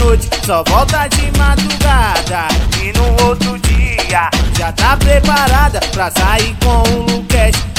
noite, só volta de madrugada. E no outro dia já tá preparada pra sair com o Luquete.